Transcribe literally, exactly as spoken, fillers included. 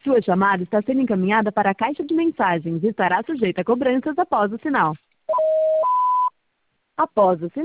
Sua chamada está sendo encaminhada para a caixa de mensagens e estará sujeita a cobranças após o sinal. Após o sinal.